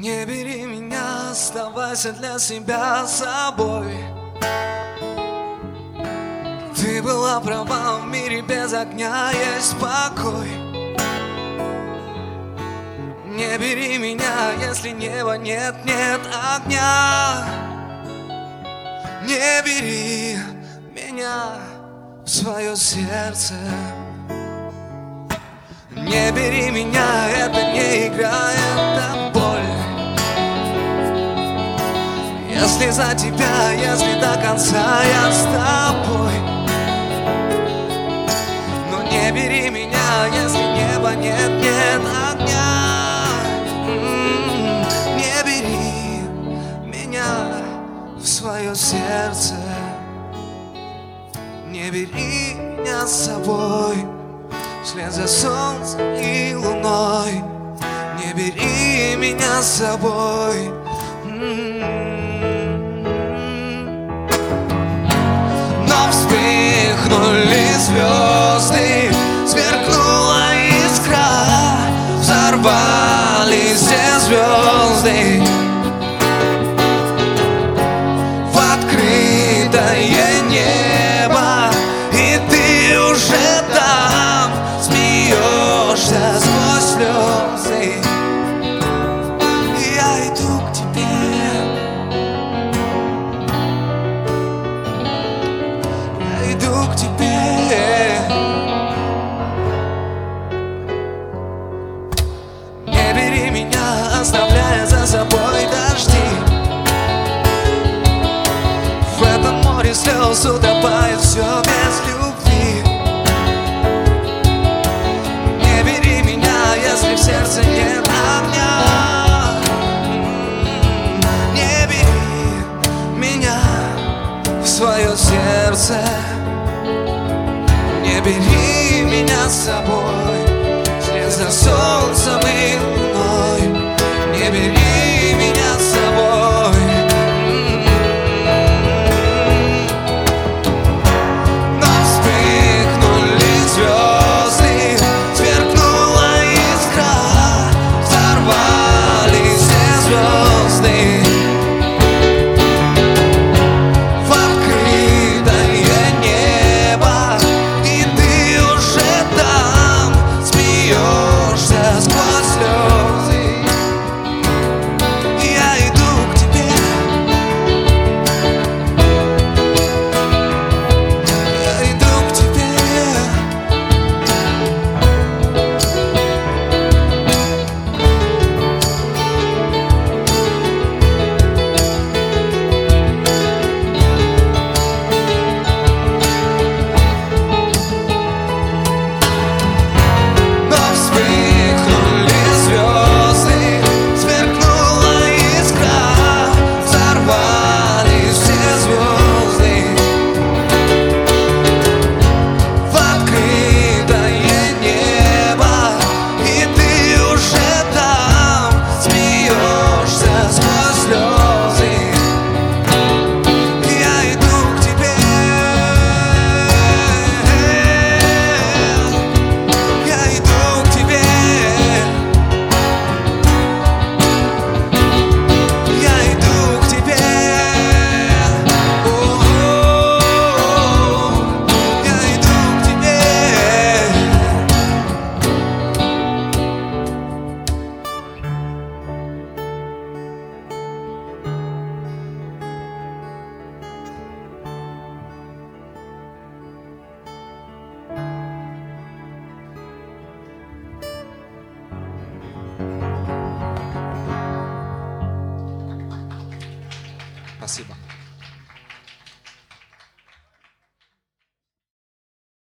Не бери меня, оставайся для себя собой. Ты была права, в мире без огня есть покой. Не бери меня, если неба нет, нет огня. Не бери меня в свое сердце. Не бери меня, это не игра, это боль. Если за тебя, если до конца я с тобой. Но не бери меня, если неба нет, нет огня. Не бери меня в свое сердце. Не бери меня с собой вслед за солнцем и луной. Не бери меня с собой. Но вспыхнули звезды, сверкнула искра, взорвались все звезды в открытое небо, и ты уже там смеешься сквозь слезы. Я иду к тебе, я иду к тебе. Не бери меня, оставляя за собой дожди. В этом море слез утопает все без любви. Не бери меня, если в сердце нет огня. Не бери меня в свое сердце. Не бери меня с собой вслед за солнцем и луной. Не бери меня с собой. Но вспыхнули звезды, сверкнула искра, взорвались все звезды в открытое небо, и ты уже там смеешься сквозь слезы. Я иду к тебе, я иду к тебе. Но вспыхнули звезды, сверкнула искра, взорвались все звезды в открытое небо, и ты уже там смеешься сквозь слезы. Я иду к тебе, я иду к тебе, я иду к тебе. О-о-о, я иду к тебе. Спасибо.